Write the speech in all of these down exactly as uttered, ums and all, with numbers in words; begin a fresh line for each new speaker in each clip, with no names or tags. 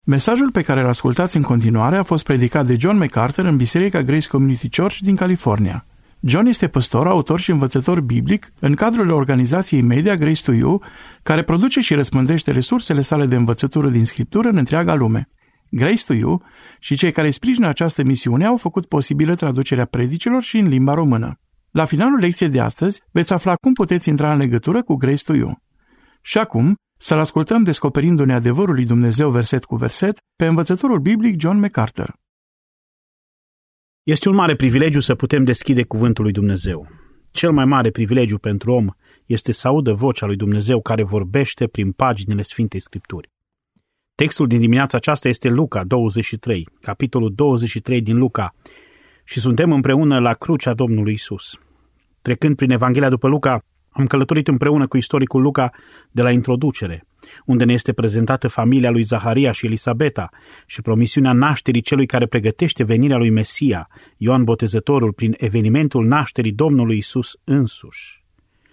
Mesajul pe care îl ascultați în continuare a fost predicat de John MacArthur în Biserica Grace Community Church din California. John este păstor, autor și învățător biblic în cadrul organizației media Grace to You, care produce și răspândește resursele sale de învățătură din Scriptură în întreaga lume. Grace to You și cei care sprijină această misiune au făcut posibilă traducerea predicilor și în limba română. La finalul lecției de astăzi veți afla cum puteți intra în legătură cu Grace to You. Și acum, să-l ascultăm descoperindu-ne adevărul lui Dumnezeu verset cu verset pe învățătorul biblic John MacArthur.
Este un mare privilegiu să putem deschide cuvântul lui Dumnezeu. Cel mai mare privilegiu pentru om este să audă vocea lui Dumnezeu care vorbește prin paginile Sfintei Scripturi. Textul din dimineața aceasta este Luca douăzeci și trei, capitolul douăzeci și trei din Luca, și suntem împreună la crucea Domnului Isus. Trecând prin Evanghelia după Luca, am călătorit împreună cu istoricul Luca de la introducere, unde ne este prezentată familia lui Zaharia și Elisabeta și promisiunea nașterii celui care pregătește venirea lui Mesia, Ioan Botezătorul, prin evenimentul nașterii Domnului Isus însuși.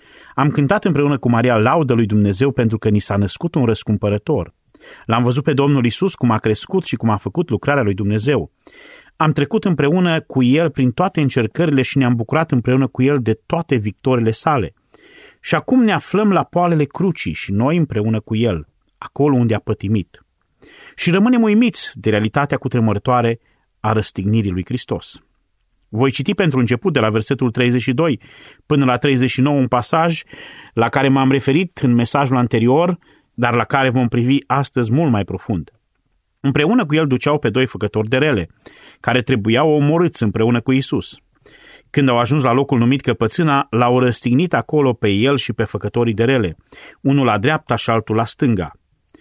Am cântat împreună cu Maria laudă lui Dumnezeu pentru că ni s-a născut un răscumpărător. L-am văzut pe Domnul Isus cum a crescut și cum a făcut lucrarea lui Dumnezeu. Am trecut împreună cu El prin toate încercările și ne-am bucurat împreună cu El de toate victoriile sale. Și acum ne aflăm la poalele crucii și noi împreună cu El, acolo unde a pătimit. Și rămânem uimiți de realitatea cutremurătoare a răstignirii lui Hristos. Voi citi pentru început de la versetul treizeci și doi până la treizeci și nouă un pasaj la care m-am referit în mesajul anterior, dar la care vom privi astăzi mult mai profund. Împreună cu El duceau pe doi făcători de rele, care trebuiau omorâți împreună cu Isus. Când au ajuns la locul numit Căpățâna, l-au răstignit acolo pe El și pe făcătorii de rele, unul la dreapta și altul la stânga.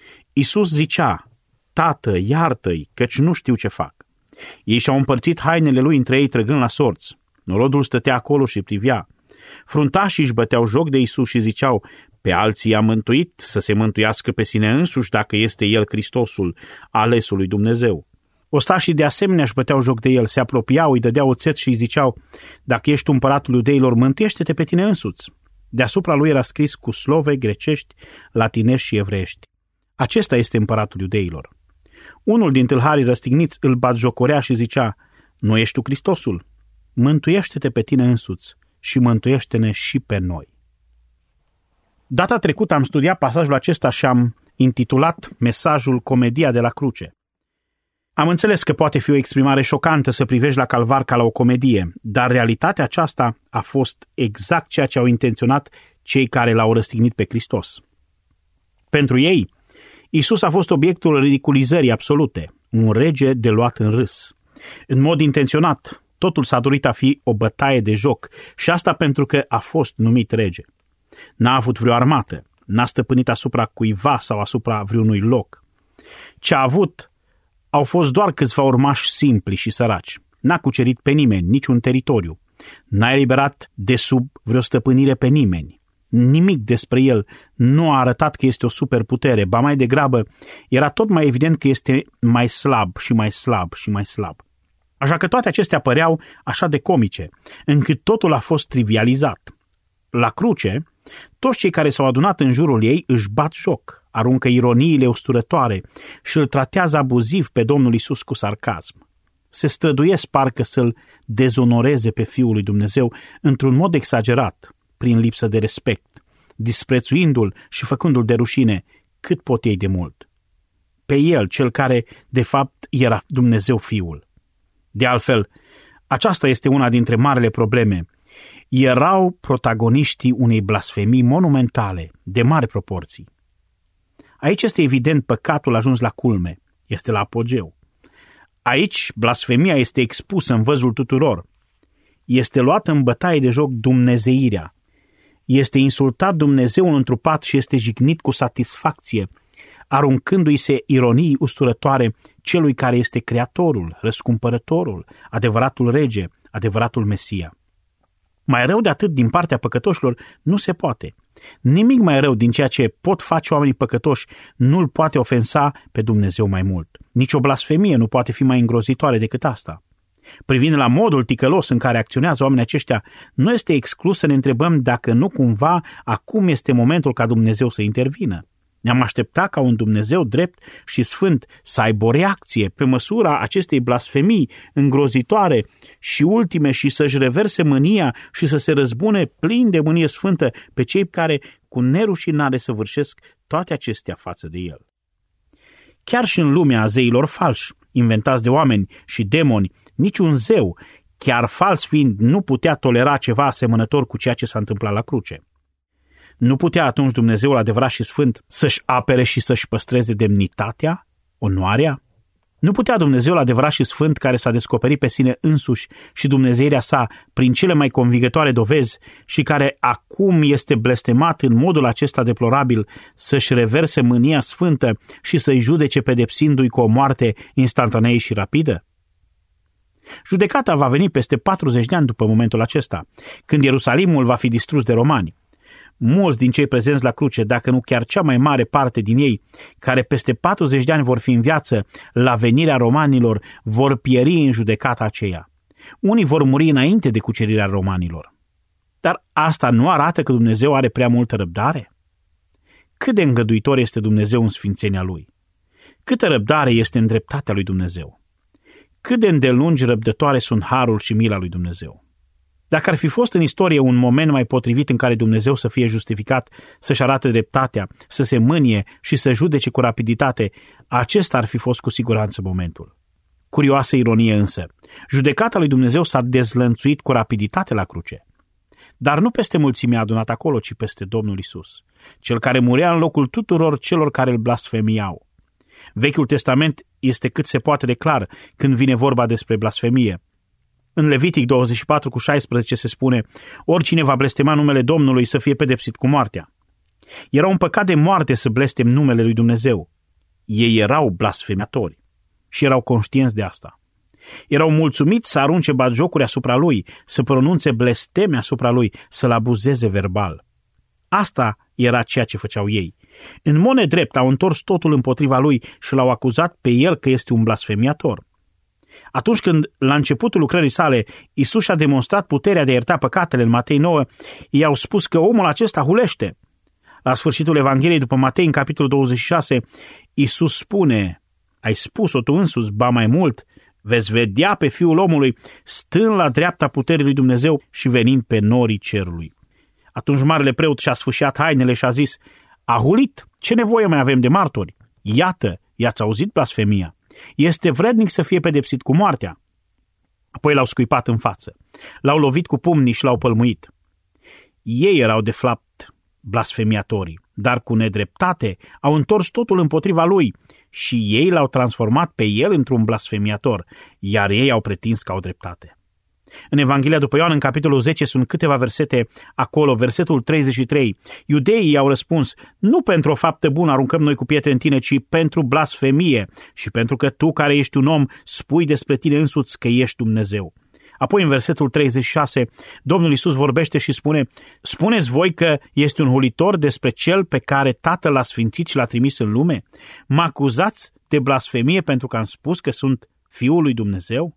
Isus zicea: Tată, iartă-i, căci nu știu ce fac. Ei și-au împărțit hainele lui între ei, trăgând la sorți. Norodul stătea acolo și privea. Fruntașii își băteau joc de Isus și ziceau: Pe alții i-a mântuit, să se mântuiască pe sine însuși dacă este El Hristosul, alesul lui Dumnezeu. Ostașii de asemenea își băteau joc de El, se apropiau, îi dădeau oțet și îi ziceau: Dacă ești împăratul iudeilor, mântuiește-te pe tine însuți. Deasupra lui era scris cu slove grecești, latinești și evreiești: Acesta este împăratul iudeilor. Unul din tâlharii răstigniți îl batjocorea și zicea: Nu ești tu Hristosul? Mântuiește-te pe tine însuți și mântuiește-ne și pe noi. Data trecută am studiat pasajul acesta și am intitulat mesajul Comedia de la cruce. Am înțeles că poate fi o exprimare șocantă să privești la calvar ca la o comedie, dar realitatea aceasta a fost exact ceea ce au intenționat cei care l-au răstignit pe Hristos. Pentru ei, Isus a fost obiectul ridiculizării absolute, un rege de luat în râs. În mod intenționat, totul s-a dorit a fi o bătaie de joc și asta pentru că a fost numit rege. N-a avut vreo armată, n-a stăpânit asupra cuiva sau asupra vreunui loc. Ce a avut au fost doar câțiva urmași simpli și săraci. N-a cucerit pe nimeni, niciun teritoriu. N-a eliberat de sub vreo stăpânire pe nimeni. Nimic despre el nu a arătat că este o superputere, ba mai degrabă era tot mai evident că este mai slab și mai slab și mai slab. Așa că toate acestea păreau așa de comice, încât totul a fost trivializat. La cruce, toți cei care s-au adunat în jurul ei își bat joc, aruncă ironiile usturătoare și îl tratează abuziv pe Domnul Isus cu sarcasm. Se străduiesc parcă să-l dezonoreze pe Fiul lui Dumnezeu într-un mod exagerat, prin lipsă de respect, disprețuindu-l și făcându-l de rușine cât pot ei de mult. Pe el, cel care de fapt era Dumnezeu Fiul. De altfel, aceasta este una dintre marele probleme. Erau protagoniștii unei blasfemii monumentale, de mari proporții. Aici este evident păcatul ajuns la culme, este la apogeu. Aici blasfemia este expusă în văzul tuturor. Este luată în bătaie de joc dumnezeirea. Este insultat Dumnezeul întrupat și este jignit cu satisfacție, aruncându-i se ironii usturătoare celui care este Creatorul, Răscumpărătorul, adevăratul rege, adevăratul Mesia. Mai rău de atât din partea păcătoșilor nu se poate. Nimic mai rău din ceea ce pot face oamenii păcătoși nu-L poate ofensa pe Dumnezeu mai mult. Nici o blasfemie nu poate fi mai îngrozitoare decât asta. Privind la modul ticălos în care acționează oamenii aceștia, nu este exclus să ne întrebăm dacă nu cumva acum este momentul ca Dumnezeu să intervină. Ne-am așteptat ca un Dumnezeu drept și sfânt să aibă o reacție pe măsura acestei blasfemii îngrozitoare și ultime și să-și reverse mânia și să se răzbune plin de mânie sfântă pe cei care cu nerușinare săvârșesc toate acestea față de el. Chiar și în lumea zeilor falși, inventați de oameni și demoni, niciun zeu, chiar fals fiind, nu putea tolera ceva asemănător cu ceea ce s-a întâmplat la cruce. Nu putea atunci Dumnezeul adevărat și sfânt să-și apere și să-și păstreze demnitatea, onoarea? Nu putea Dumnezeul adevărat și sfânt, care s-a descoperit pe sine însuși și dumnezeirea sa prin cele mai convingătoare dovezi și care acum este blestemat în modul acesta deplorabil, să-și reverse mânia sfântă și să-i judece pedepsindu-i cu o moarte instantanee și rapidă? Judecata va veni peste patruzeci de ani după momentul acesta, când Ierusalimul va fi distrus de romani. Mulți din cei prezenți la cruce, dacă nu chiar cea mai mare parte din ei, care peste patruzeci de ani vor fi în viață la venirea romanilor, vor pieri în judecata aceea. Unii vor muri înainte de cucerirea romanilor. Dar asta nu arată că Dumnezeu are prea multă răbdare? Cât de îngăduitor este Dumnezeu în sfințenia Lui? Câtă răbdare este în dreptatea lui Dumnezeu? Cât de îndelungi răbdătoare sunt harul și mila lui Dumnezeu? Dacă ar fi fost în istorie un moment mai potrivit în care Dumnezeu să fie justificat, să-și arate dreptatea, să se mânie și să judece cu rapiditate, acesta ar fi fost cu siguranță momentul. Curioasă ironie însă, judecata lui Dumnezeu s-a dezlănțuit cu rapiditate la cruce. Dar nu peste mulțimea adunată acolo, ci peste Domnul Isus, cel care murea în locul tuturor celor care îl blasfemiau. Vechiul Testament este cât se poate de clar când vine vorba despre blasfemie. În Levitic douăzeci și patru cu șaisprezece se spune: oricine va blestema numele Domnului să fie pedepsit cu moartea. Era un păcat de moarte să blestem numele lui Dumnezeu. Ei erau blasfematori și erau conștienți de asta. Erau mulțumiți să arunce batjocuri asupra lui, să pronunțe blesteme asupra lui, să-l abuzeze verbal. Asta era ceea ce făceau ei. În mod nedrept au întors totul împotriva lui și l-au acuzat pe el că este un blasfemiator. Atunci când, la începutul lucrării sale, Iisus și-a demonstrat puterea de a ierta păcatele în Matei nouă, ei au spus că omul acesta hulește. La sfârșitul Evangheliei după Matei, în capitolul douăzeci și șase, Iisus spune: ai spus-o tu însuți, ba mai mult, veți vedea pe Fiul omului stând la dreapta puterii lui Dumnezeu și venind pe norii cerului. Atunci marele preot și-a sfâșiat hainele și a zis: a hulit, ce nevoie mai avem de martori? Iată, i-ați auzit blasfemia. Este vrednic să fie pedepsit cu moartea. Apoi l-au scuipat în față, l-au lovit cu pumnii și l-au pălmuit. Ei erau de fapt blasfemiatorii, dar cu nedreptate au întors totul împotriva lui și ei l-au transformat pe el într-un blasfemiator, iar ei au pretins că au dreptate. În Evanghelia după Ioan, în capitolul zece, sunt câteva versete acolo, versetul treizeci și trei. Iudeii i-au răspuns: nu pentru o faptă bună aruncăm noi cu pietre în tine, ci pentru blasfemie și pentru că tu, care ești un om, spui despre tine însuți că ești Dumnezeu. Apoi, în versetul treizeci și șase, Domnul Iisus vorbește și spune: spuneți voi că este un hulitor despre cel pe care Tatăl l-a sfințit și l-a trimis în lume? Mă acuzați de blasfemie pentru că am spus că sunt Fiul lui Dumnezeu?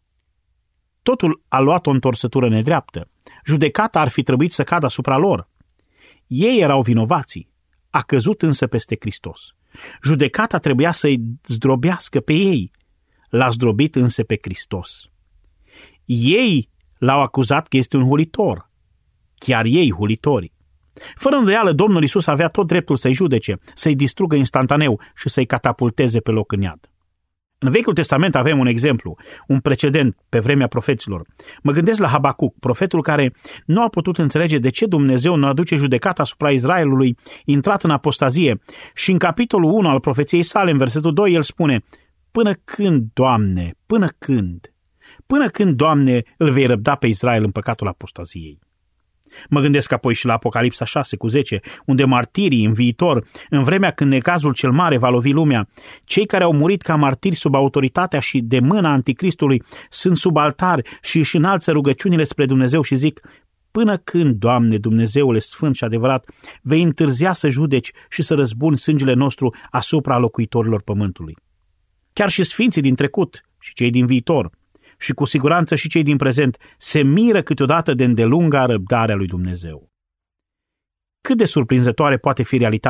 Totul a luat o întorsătură nedreaptă. Judecata ar fi trebuit să cadă asupra lor. Ei erau vinovații, a căzut însă peste Hristos. Judecata trebuia să-i zdrobească pe ei, l-a zdrobit însă pe Hristos. Ei l-au acuzat că este un hulitor, chiar ei hulitorii. Fără îndoială, Domnul Iisus avea tot dreptul să-i judece, să-i distrugă instantaneu și să-i catapulteze pe loc în iad. În Vechiul Testament avem un exemplu, un precedent pe vremea profeților. Mă gândesc la Habacuc, profetul care nu a putut înțelege de ce Dumnezeu nu aduce judecata asupra Israelului intrat în apostazie și în capitolul unu al profeției sale, în versetul doi, el spune: până când, Doamne, până când? Până când, Doamne, îl vei răbda pe Israel în păcatul apostaziei? Mă gândesc apoi și la Apocalipsa șase cu zece, unde martirii în viitor, în vremea când necazul cel mare va lovi lumea, cei care au murit ca martiri sub autoritatea și de mâna anticristului sunt sub altar și își înalță rugăciunile spre Dumnezeu și zic: până când, Doamne, Dumnezeule sfânt și adevărat, vei întârzia să judeci și să răzbuni sângele nostru asupra locuitorilor pământului? Chiar și sfinții din trecut și cei din viitor, și cu siguranță și cei din prezent, se miră câteodată de îndelunga răbdarea lui Dumnezeu. Cât de surprinzătoare poate fi realitatea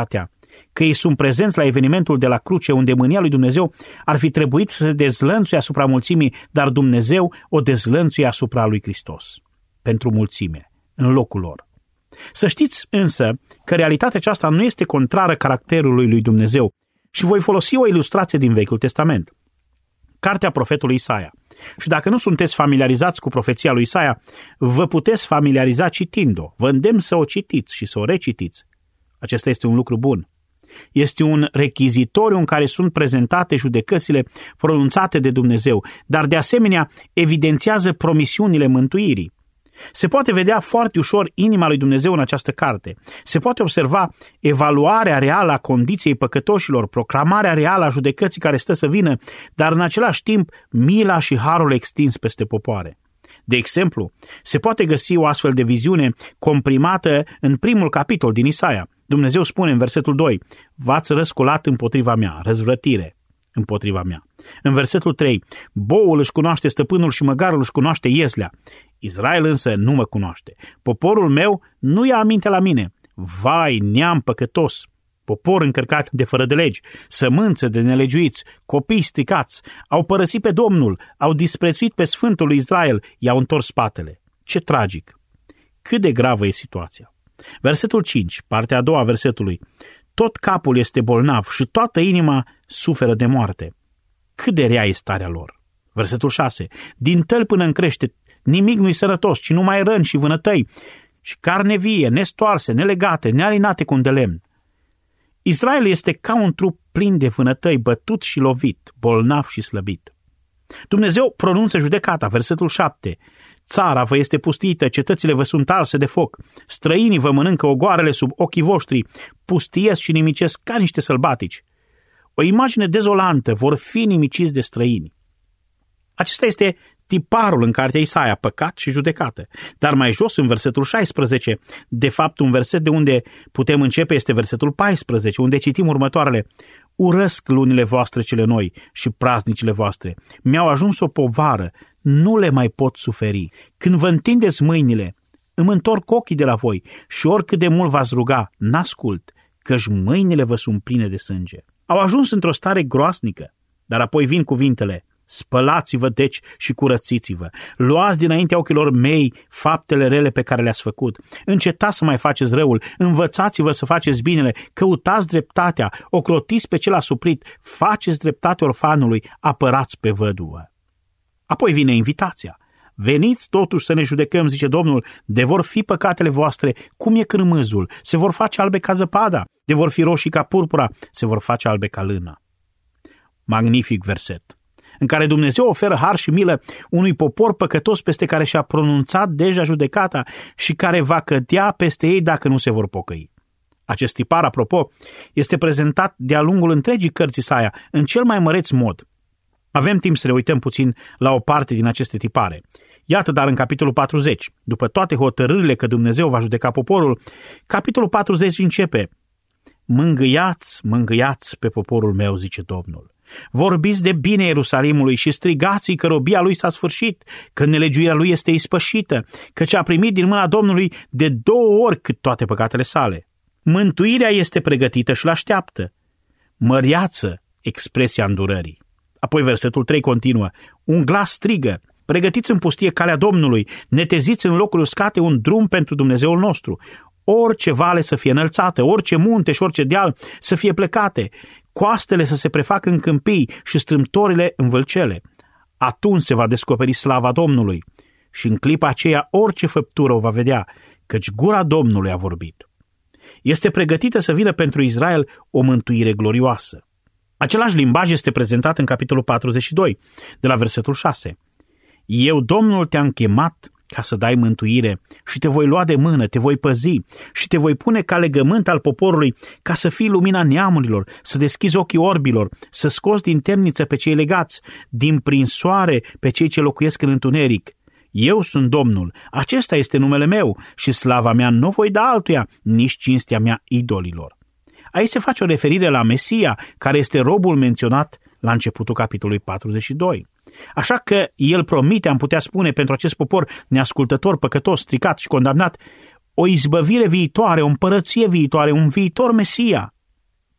că ei sunt prezenți la evenimentul de la cruce, unde mânia lui Dumnezeu ar fi trebuit să se dezlănțuie asupra mulțimii, dar Dumnezeu o dezlănțuie asupra lui Hristos, pentru mulțime, în locul lor. Să știți însă că realitatea aceasta nu este contrară caracterului lui Dumnezeu și voi folosi o ilustrație din Vechiul Testament. Cartea profetului Isaia. Și dacă nu sunteți familiarizați cu profeția lui Isaia, vă puteți familiariza citind-o. Vă îndemn să o citiți și să o recitiți. Acesta este un lucru bun. Este un rechizitoriu în care sunt prezentate judecățile pronunțate de Dumnezeu, dar de asemenea evidențiază promisiunile mântuirii. Se poate vedea foarte ușor inima lui Dumnezeu în această carte. Se poate observa evaluarea reală a condiției păcătoșilor, proclamarea reală a judecății care stă să vină, dar în același timp mila și harul extins peste popoare. De exemplu, se poate găsi o astfel de viziune comprimată în primul capitol din Isaia. Dumnezeu spune în versetul doi, v-ați răsculat împotriva mea, răzvrătire împotriva mea. În versetul trei, boul își cunoaște stăpânul și măgarul își cunoaște ieslea. Israel însă nu mă cunoaște. Poporul meu nu ia aminte la mine. Vai, neam păcătos, popor încărcat de fără de legi, sămânță de nelegiuiți, copii stricați, au părăsit pe Domnul, au disprețuit pe Sfântul lui Israel, i-au întors spatele. Ce tragic! Cât de gravă e situația! Versetul cinci, partea a doua a versetului. Tot capul este bolnav și toată inima suferă de moarte. Cât de rea e starea lor! Versetul șase. Din tăl până în crește, nimic nu-i sănătos, ci numai răni și vânătăi, și carne vie, nestoarse, nelegate, nealinate cu un de lemn. Israel este ca un trup plin de vânătăi, bătut și lovit, bolnav și slăbit. Dumnezeu pronunță judecata, versetul șapte. Țara vă este pustită, cetățile vă sunt arse de foc, străinii vă mănâncă ogoarele sub ochii voștri, pustiesc și nimicesc ca niște sălbatici. O imagine dezolantă, vor fi nimiciți de străini. Acesta este tiparul în cartea Isaia, păcat și judecată. Dar mai jos, în versetul șaisprezece, de fapt un verset de unde putem începe este versetul paisprezece, unde citim următoarele. Urăsc lunile voastre cele noi și praznicile voastre. Mi-au ajuns o povară, nu le mai pot suferi. Când vă întindeți mâinile, îmi întorc ochii de la voi și oricât de mult v-ați ruga, n-ascult, căci mâinile vă sunt pline de sânge. Au ajuns într-o stare groasnică, dar apoi vin cuvintele. Spălați-vă deci și curățiți-vă. Luați dinaintea ochilor mei faptele rele pe care le-ați făcut. Încetați să mai faceți răul, învățați-vă să faceți binele, căutați dreptatea, ocrotiți pe cel asuprit, faceți dreptate orfanului, apărați pe văduvă. Apoi vine invitația. Veniți totuși să ne judecăm, zice Domnul, de vor fi păcatele voastre, cum e cârmâzul, se vor face albe ca zăpada, de vor fi roșii ca purpura, se vor face albe ca lână. Magnific verset, în care Dumnezeu oferă har și milă unui popor păcătos peste care și-a pronunțat deja judecata și care va cădea peste ei dacă nu se vor pocăi. Acest tipar, apropo, este prezentat de-a lungul întregii cărți Isaia în cel mai măreț mod. Avem timp să ne uităm puțin la o parte din aceste tipare. Iată, dar în capitolul patruzeci, după toate hotărârile că Dumnezeu va judeca poporul, capitolul patruzeci începe. Mângâiați, mângâiați pe poporul meu, zice Domnul. Vorbiți de bine Ierusalimului și strigați-i că robia lui s-a sfârșit, că nelegiuirea lui este ispășită, că ce-a primit din mâna Domnului de două ori cât toate păcatele sale. Mântuirea este pregătită și l-așteaptă. Măreață expresia îndurării. Apoi versetul trei continuă. Un glas strigă. Pregătiți în pustie calea Domnului, neteziți în locuri uscate un drum pentru Dumnezeul nostru. Orice vale să fie înălțată, orice munte și orice deal să fie plecate, coastele să se prefacă în câmpii și strâmtorile în vâlcele. Atunci se va descoperi slava Domnului și în clipa aceea orice făptură o va vedea, căci gura Domnului a vorbit. Este pregătită să vină pentru Israel o mântuire glorioasă. Același limbaj este prezentat în capitolul patruzeci și doi, de la versetul șase. Eu, Domnul, te-am chemat ca să dai mântuire și te voi lua de mână, te voi păzi și te voi pune ca legământ al poporului, ca să fii lumina neamurilor, să deschizi ochii orbilor, să scoți din temniță pe cei legați, din prinsoare pe cei ce locuiesc în întuneric. Eu sunt Domnul, acesta este numele meu și slava mea nu voi da altuia, nici cinstea mea idolilor. Aici se face o referire la Mesia, care este robul menționat la începutul capitolului patruzeci și doi. Așa că el promite, am putea spune, pentru acest popor neascultător, păcătos, stricat și condamnat, o izbăvire viitoare, o împărăție viitoare, un viitor Mesia.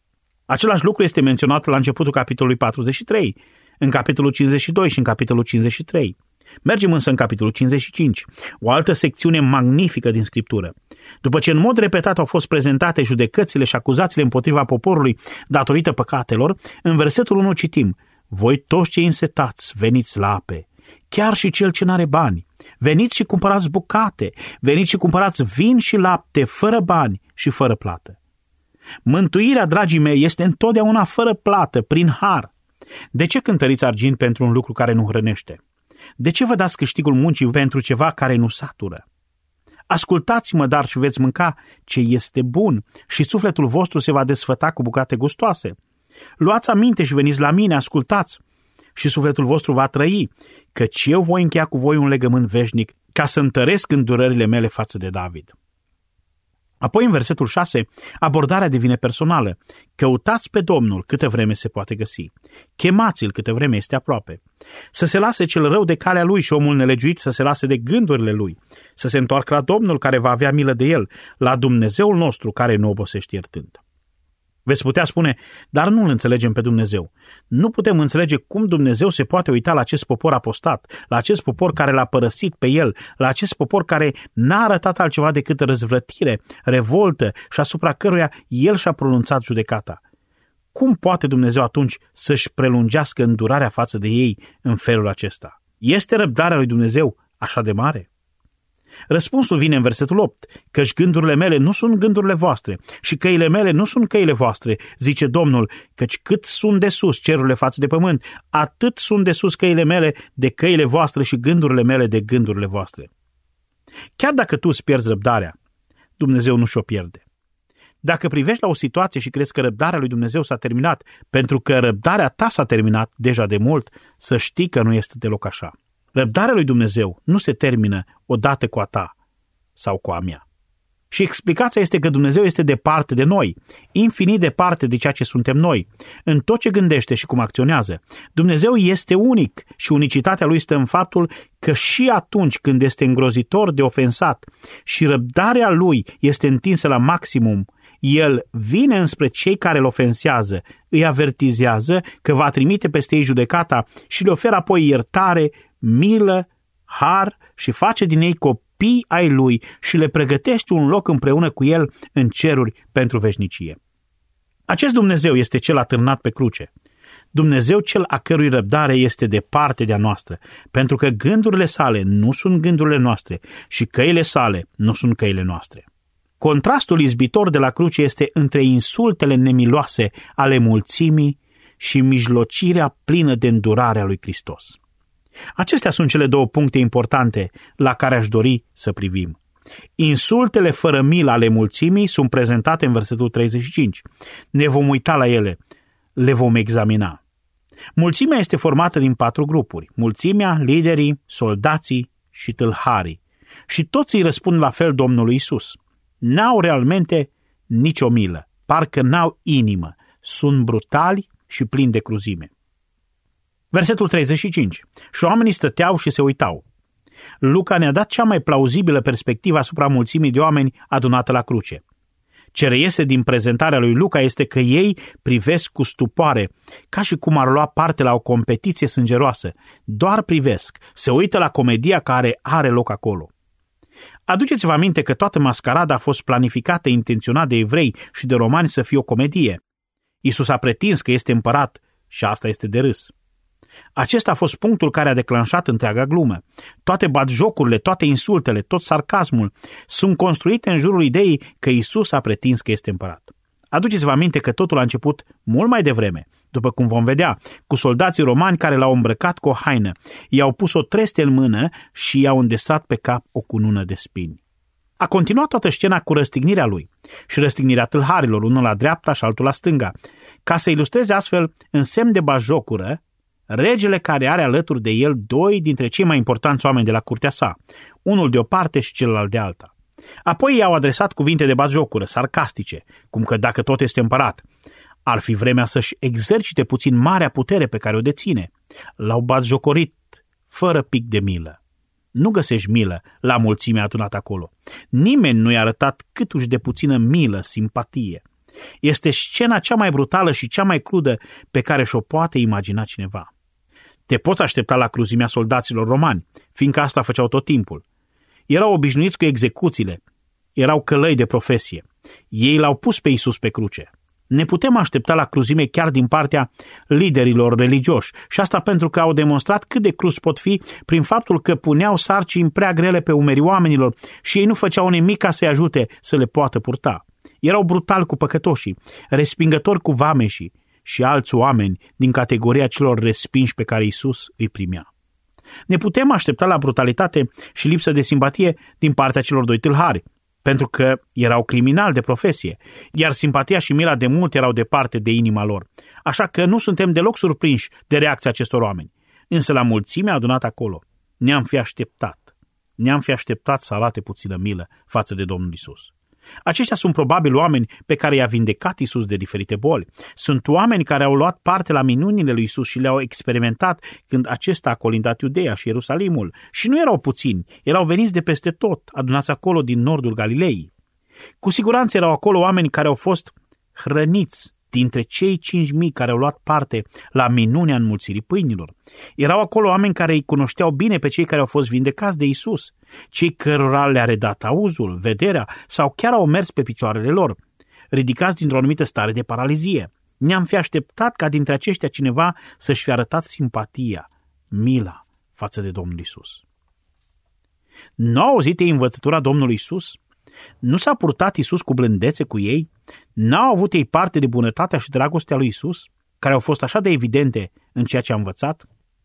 Același lucru este menționat la începutul capitolului patruzeci și trei, în capitolul cincizeci și doi și în capitolul cincizeci și trei. Mergem însă în capitolul cincizeci și cinci, o altă secțiune magnifică din Scriptură. După ce în mod repetat au fost prezentate judecățile și acuzațiile împotriva poporului datorită păcatelor, în versetul unu citim: voi toți cei însetați, veniți la ape, chiar și cel ce n-are bani, veniți și cumpărați bucate, veniți și cumpărați vin și lapte, fără bani și fără plată. Mântuirea, dragii mei, este întotdeauna fără plată, prin har. De ce cântăriți argint pentru un lucru care nu hrănește? De ce vă dați câștigul muncii pentru ceva care nu satură? Ascultați-mă, dar, și veți mânca ce este bun și sufletul vostru se va desfăta cu bucate gustoase. Luați aminte și veniți la mine, ascultați și sufletul vostru va trăi, căci eu voi încheia cu voi un legământ veșnic ca să întăresc îndurările mele față de David. Apoi, în versetul șase, abordarea devine personală. Căutați pe Domnul câtă vreme se poate găsi. Chemați-l câtă vreme este aproape. Să se lase cel rău de calea lui și omul nelegiuit să se lase de gândurile lui. Să se întoarcă la Domnul care va avea milă de el, la Dumnezeul nostru care nu obosește iertând. Veți putea spune, dar nu îl înțelegem pe Dumnezeu. Nu putem înțelege cum Dumnezeu se poate uita la acest popor apostat, la acest popor care l-a părăsit pe el, la acest popor care n-a arătat altceva decât răzvrătire, revoltă și asupra căruia el și-a pronunțat judecata. Cum poate Dumnezeu atunci să-și prelungească îndurarea față de ei în felul acesta? Este răbdarea lui Dumnezeu așa de mare? Răspunsul vine în versetul opt, căci gândurile mele nu sunt gândurile voastre și căile mele nu sunt căile voastre, zice Domnul, căci cât sunt de sus cerurile față de pământ, atât sunt de sus căile mele de căile voastre și gândurile mele de gândurile voastre. Chiar dacă tu îți pierzi răbdarea, Dumnezeu nu și-o pierde. Dacă privești la o situație și crezi că răbdarea lui Dumnezeu s-a terminat, pentru că răbdarea ta s-a terminat deja de mult, să știi că nu este deloc așa. Răbdarea lui Dumnezeu nu se termină odată cu a ta sau cu a mea. Și explicația este că Dumnezeu este departe de noi, infinit departe de ceea ce suntem noi, în tot ce gândește și cum acționează. Dumnezeu este unic și unicitatea lui stă în faptul că și atunci când este îngrozitor de ofensat și răbdarea lui este întinsă la maximum, el vine înspre cei care îl ofensează, îi avertizează că va trimite peste ei judecata și le oferă apoi iertare, milă, har și face din ei copii ai lui și le pregătește un loc împreună cu el în ceruri pentru veșnicie. Acest Dumnezeu este cel atârnat pe cruce. Dumnezeu cel a cărui răbdare este departe de-a noastră, pentru că gândurile sale nu sunt gândurile noastre și căile sale nu sunt căile noastre. Contrastul izbitor de la cruce este între insultele nemiloase ale mulțimii și mijlocirea plină de îndurare a lui Hristos. Acestea sunt cele două puncte importante la care aș dori să privim. Insultele fără milă ale mulțimii sunt prezentate în versetul treizeci și cinci. Ne vom uita la ele, le vom examina. Mulțimea este formată din patru grupuri. Mulțimea, liderii, soldații și tâlharii. Și toți îi răspund la fel Domnului Iisus. N-au realmente nicio milă, parcă n-au inimă, sunt brutali și plini de cruzime. Versetul treizeci și cinci. Și oamenii stăteau și se uitau. Luca ne-a dat cea mai plauzibilă perspectivă asupra mulțimii de oameni adunată la cruce. Ce reiese din prezentarea lui Luca este că ei privesc cu stupoare, ca și cum ar lua parte la o competiție sângeroasă. Doar privesc, se uită la comedia care are loc acolo. Aduceți-vă aminte că toată mascarada a fost planificată intenționat de evrei și de romani să fie o comedie. Iisus a pretins că este împărat și asta este de râs. Acesta a fost punctul care a declanșat întreaga glumă. Toate batjocurile, toate insultele, tot sarcasmul sunt construite în jurul ideii că Iisus a pretins că este împărat. Aduceți-vă aminte că totul a început mult mai devreme, după cum vom vedea, cu soldații romani care l-au îmbrăcat cu o haină, i-au pus o treste în mână și i-au îndesat pe cap o cunună de spini. A continuat toată scena cu răstignirea lui și răstignirea tâlharilor, unul la dreapta și altul la stânga, ca să ilustreze astfel, în semn de batjocură, regele care are alături de el doi dintre cei mai importanți oameni de la curtea sa, unul de o parte și celălalt de alta. Apoi i-au adresat cuvinte de batjocură, sarcastice, cum că dacă tot este împărat, ar fi vremea să-și exercite puțin marea putere pe care o deține. L-au batjocorit fără pic de milă. Nu găsești milă la mulțimea adunată acolo. Nimeni nu i-a arătat câtuși de puțină milă, simpatie. Este scena cea mai brutală și cea mai crudă pe care și-o poate imagina cineva. Te poți aștepta la cruzimea soldaților romani, fiindcă asta făceau tot timpul. Erau obișnuiți cu execuțiile, erau călăi de profesie. Ei l-au pus pe Iisus pe cruce. Ne putem aștepta la cruzime chiar din partea liderilor religioși și asta pentru că au demonstrat cât de cruz pot fi prin faptul că puneau sarcini prea grele pe umerii oamenilor și ei nu făceau nimic ca să-i ajute să le poată purta. Erau brutali cu păcătoșii, respingători cu vameșii și alți oameni din categoria celor respinși pe care Iisus îi primea. Ne putem aștepta la brutalitate și lipsă de simpatie din partea celor doi tâlhari, pentru că erau criminali de profesie, iar simpatia și mila de mult erau departe de inima lor. Așa că nu suntem deloc surprinși de reacția acestor oameni. Însă la mulțimea adunată acolo ne-am fi așteptat. Ne-am fi așteptat să arate puțină milă față de Domnul Iisus. Aceștia sunt probabil oameni pe care i-a vindecat Iisus de diferite boli. Sunt oameni care au luat parte la minunile lui Iisus și le-au experimentat când acesta a colindat Iudeea și Ierusalimul. Și nu erau puțini, erau veniți de peste tot, adunați acolo din nordul Galilei. Cu siguranță erau acolo oameni care au fost hrăniți dintre cei cinci mii care au luat parte la minunea înmulțirii pâinilor. Erau acolo oameni care îi cunoșteau bine pe cei care au fost vindecați de Iisus, cei cărora le-a redat auzul, vederea sau chiar au mers pe picioarele lor, ridicați dintr-o anumită stare de paralizie. Ne-am fi așteptat ca dintre aceștia cineva să-și fi arătat simpatia, mila față de Domnul Iisus. Nu au auzit ei învățătura Domnului Iisus? Nu s-a purtat Iisus cu blândețe cu ei? N-au avut ei parte de bunătatea și dragostea lui Iisus, care au fost așa de evidente în ceea ce a învățat?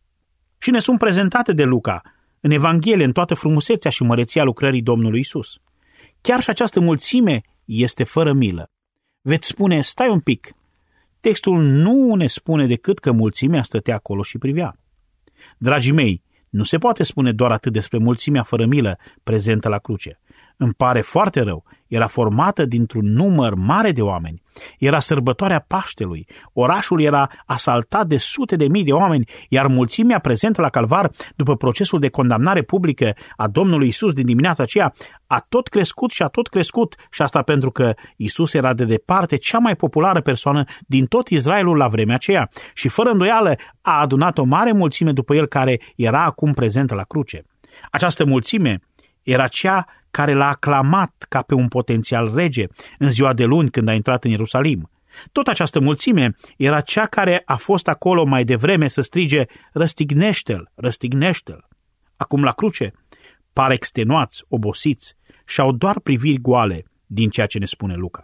Și ne sunt prezentate de Luca în Evanghelie în toată frumusețea și măreția lucrării Domnului Iisus. Chiar și această mulțime este fără milă. Veți spune, stai un pic, textul nu ne spune decât că mulțimea stătea acolo și privea. Dragii mei, nu se poate spune doar atât despre mulțimea fără milă prezentă la cruce. Îmi pare foarte rău, era formată dintr-un număr mare de oameni. Era sărbătoarea Paștelui, orașul era asaltat de sute de mii de oameni, iar mulțimea prezentă la Calvar, după procesul de condamnare publică a Domnului Iisus din dimineața aceea, a tot crescut și a tot crescut și asta pentru că Iisus era de departe cea mai populară persoană din tot Israelul la vremea aceea și fără îndoială a adunat o mare mulțime după el care era acum prezentă la cruce. Această mulțime era cea care l-a aclamat ca pe un potențial rege în ziua de luni când a intrat în Ierusalim. Tot această mulțime era cea care a fost acolo mai devreme să strige răstignește-l, răstignește-l. Acum la cruce par extenuați, obosiți și au doar priviri goale din ceea ce ne spune Luca.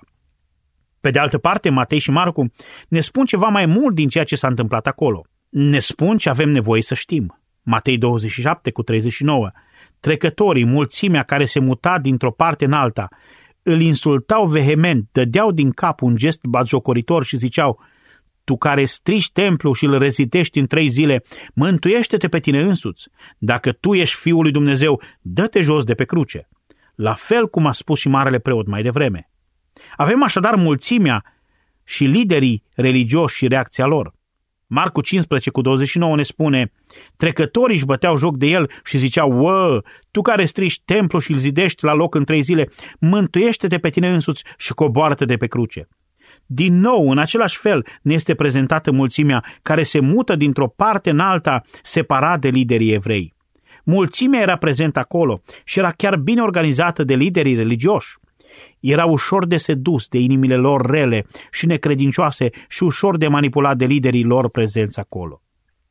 Pe de altă parte, Matei și Marcu ne spun ceva mai mult din ceea ce s-a întâmplat acolo. Ne spun ce avem nevoie să știm. Matei douăzeci și șapte cu treizeci și nouă. Trecătorii, mulțimea care se muta dintr-o parte în alta, îl insultau vehement, dădeau din cap un gest batjocoritor și ziceau: tu care strici templu și îl rezidești în trei zile, mântuiește-te pe tine însuți. Dacă tu ești Fiul lui Dumnezeu, dă-te jos de pe cruce. La fel cum a spus și marele preot mai devreme. Avem așadar mulțimea și liderii religioși și reacția lor. Marcu cincisprezece cu douăzeci și nouă ne spune: trecătorii își băteau joc de el și ziceau: uă, tu care strici templu și îl zidești la loc în trei zile, mântuiește-te pe tine însuți și coboară-te de pe cruce. Din nou, în același fel, ne este prezentată mulțimea care se mută dintr-o parte în alta, separat de liderii evrei. Mulțimea era prezentă acolo și era chiar bine organizată de liderii religioși. Era ușor de sedus de inimile lor rele și necredincioase și ușor de manipulat de liderii lor prezenți acolo.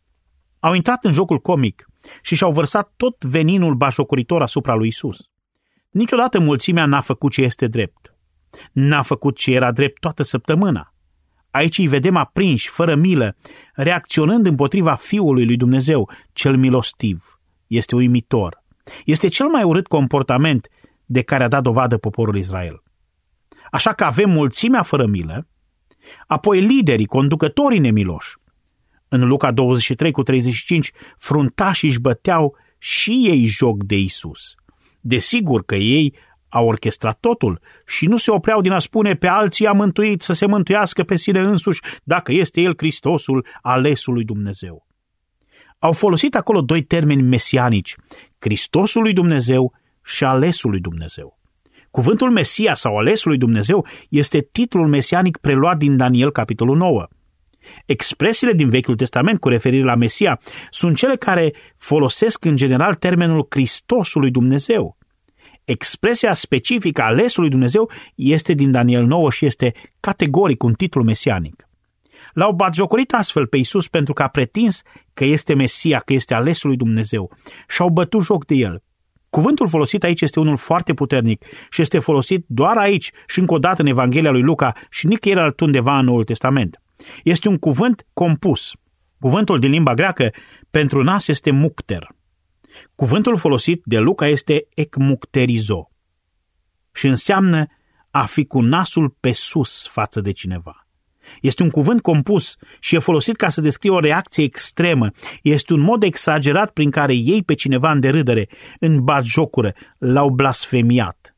Au intrat în jocul comic și și-au vărsat tot veninul bașocoritor asupra lui Isus. Niciodată mulțimea n-a făcut ce este drept. N-a făcut ce era drept toată săptămâna. Aici îi vedem aprinși, fără milă, reacționând împotriva Fiului lui Dumnezeu, cel milostiv. Este uimitor. Este cel mai urât comportament de care a dat dovadă poporul Israel. Așa că avem mulțimea fără milă, apoi liderii, conducătorii nemiloși. În Luca douăzeci și trei cu treizeci și cinci, fruntașii își băteau și ei joc de Isus. Desigur că ei au orchestrat totul și nu se opreau din a spune pe alții a mântuit să se mântuiască pe sine însuși dacă este el Hristosul, alesul lui Dumnezeu. Au folosit acolo doi termeni mesianici, Hristosul lui Dumnezeu și alesul lui Dumnezeu. Cuvântul Mesia sau alesul lui Dumnezeu este titlul mesianic preluat din Daniel, capitolul nouă. Expresiile din Vechiul Testament cu referire la Mesia sunt cele care folosesc în general termenul Hristosul lui Dumnezeu. Expresia specifică alesului Dumnezeu este din Daniel nouă și este categoric un titlu mesianic. L-au batjocorit astfel pe Iisus pentru că a pretins că este Mesia, că este alesul lui Dumnezeu și au bătut joc de el. Cuvântul folosit aici este unul foarte puternic și este folosit doar aici și încă o dată în Evanghelia lui Luca și nicăieri altundeva în Noul Testament. Este un cuvânt compus. Cuvântul din limba greacă pentru nas este mukter. Cuvântul folosit de Luca este ekmukterizo și înseamnă a fi cu nasul pe sus față de cineva. Este un cuvânt compus și e folosit ca să descrie o reacție extremă. Este un mod exagerat prin care iei pe cineva în derâdere, în batjocură, l-au blasfemiat.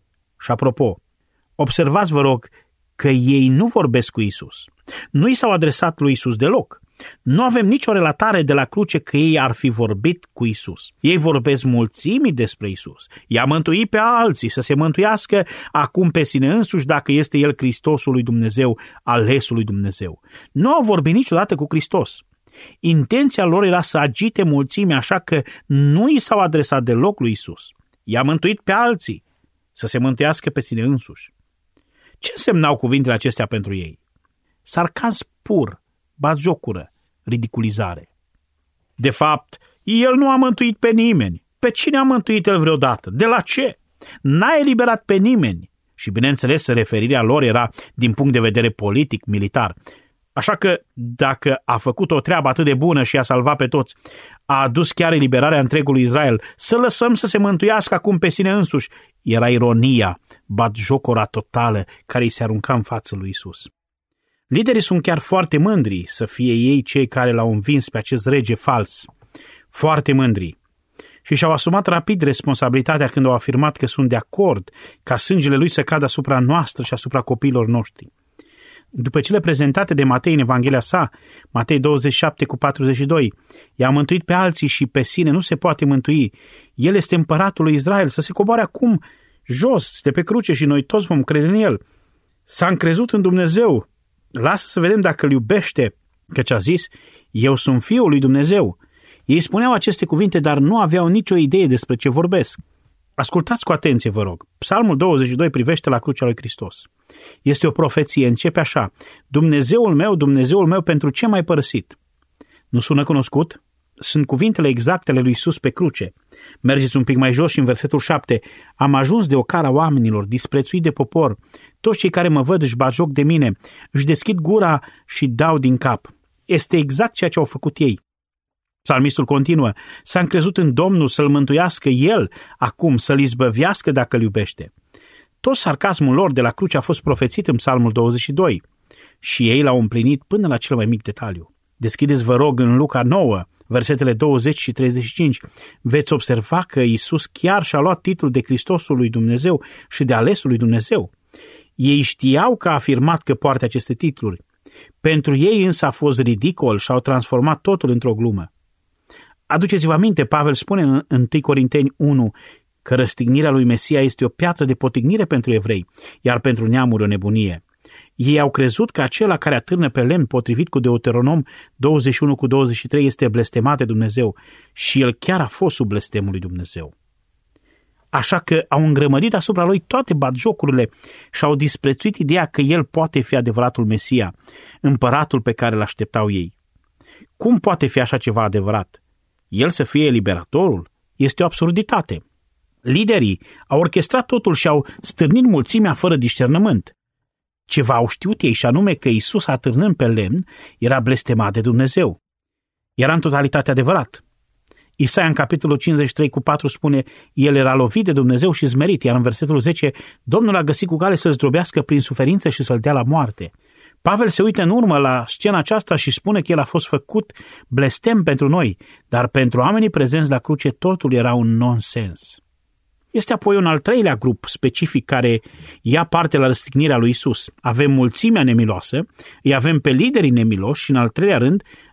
Și apropo, observați vă rog că ei nu vorbesc cu Iisus. Nu i s-au adresat lui Iisus deloc. Nu avem nicio relatare de la cruce că ei ar fi vorbit cu Iisus. Ei vorbesc mulțimii despre Iisus. I-a mântuit pe alții să se mântuiască acum pe sine însuși dacă este El Hristosul lui Dumnezeu, alesul lui Dumnezeu. Nu au vorbit niciodată cu Hristos. Intenția lor era să agite mulțimea, așa că nu i s-au adresat deloc lui Iisus. I-a mântuit pe alții să se mântuiască pe sine însuși. Ce însemnau cuvintele acestea pentru ei? Sarcasm pur, batjocură, ridiculizare. De fapt, el nu a mântuit pe nimeni. Pe cine a mântuit el vreodată? De la ce? N-a eliberat pe nimeni. Și bineînțeles, referirea lor era din punct de vedere politic, militar. Așa că, dacă a făcut o treabă atât de bună și a salvat pe toți, a adus chiar eliberarea întregului Israel, să lăsăm să se mântuiască acum pe sine însuși, era ironia, batjocora totală care îi se arunca în față lui Iisus. Liderii sunt chiar foarte mândri să fie ei cei care l-au învins pe acest rege fals. Foarte mândri. Și și-au asumat rapid responsabilitatea când au afirmat că sunt de acord ca sângele lui să cadă asupra noastră și asupra copiilor noștri. După cele prezentate de Matei în Evanghelia sa, Matei douăzeci și șapte cu patruzeci și doi, i-a mântuit pe alții și pe sine nu se poate mântui. El este împăratul lui Israel, să se coboare acum jos de pe cruce și noi toți vom crede în el. S-a încrezut în Dumnezeu. Lasă să vedem dacă îl iubește, căci a zis, eu sunt Fiul lui Dumnezeu. Ei spuneau aceste cuvinte, dar nu aveau nicio idee despre ce vorbesc. Ascultați cu atenție, vă rog. Psalmul douăzeci și doi privește la crucea lui Hristos. Este o profeție, începe așa. Dumnezeul meu, Dumnezeul meu, pentru ce m-ai părăsit? Nu sună cunoscut? Sunt cuvintele exacte ale lui Iisus pe cruce. Mergeți un pic mai jos și în versetul șapte. Am ajuns de ocara oamenilor, disprețuit de popor. Toți cei care mă văd își bat joc de mine, își deschid gura și dau din cap. Este exact ceea ce au făcut ei. Psalmistul continuă, s-a încrezut în Domnul să-l mântuiască El, acum să-l izbăvească dacă îl iubește. Tot sarcasmul lor de la cruce a fost profețit în Psalmul douăzeci și doi și ei l-au împlinit până la cel mai mic detaliu. Deschideți, vă rog, în Luca nouă, versetele douăzeci și treizeci și cinci, veți observa că Iisus chiar și-a luat titlul de Hristosul lui Dumnezeu și de alesul lui Dumnezeu. Ei știau că a afirmat că poartă aceste titluri. Pentru ei însă a fost ridicol și au transformat totul într-o glumă. Aduceți-vă aminte, Pavel spune în întâi Corinteni unu că răstignirea lui Mesia este o piatră de potignire pentru evrei, iar pentru neamuri o nebunie. Ei au crezut că acela care atârnă pe lemn, potrivit cu Deuteronom douăzeci și unu cu douăzeci și trei, este blestemat de Dumnezeu și el chiar a fost sub blestemul lui Dumnezeu. Așa că au îngrămădit asupra lui toate batjocurile și au disprețuit ideea că el poate fi adevăratul Mesia, împăratul pe care îl așteptau ei. Cum poate fi așa ceva adevărat? El să fie liberatorul? Este o absurditate. Liderii au orchestrat totul și au stârnit mulțimea fără discernământ. Ceva au știut ei și anume că Iisus, atârnând pe lemn, era blestemat de Dumnezeu. Era în totalitate adevărat. Isaia în capitolul cincizeci și trei cu patru spune, el era lovit de Dumnezeu și zmerit, iar în versetul zece, Domnul a găsit cu cale să-l zdrobească prin suferință și să-l dea la moarte. Pavel se uită în urmă la scena aceasta și spune că el a fost făcut blestem pentru noi, dar pentru oamenii prezenți la cruce totul era un nonsens. Este apoi un al treilea grup specific care ia parte la răstignirea lui Isus. Avem mulțimea nemiloasă, îi avem pe liderii nemiloși și în al treilea rând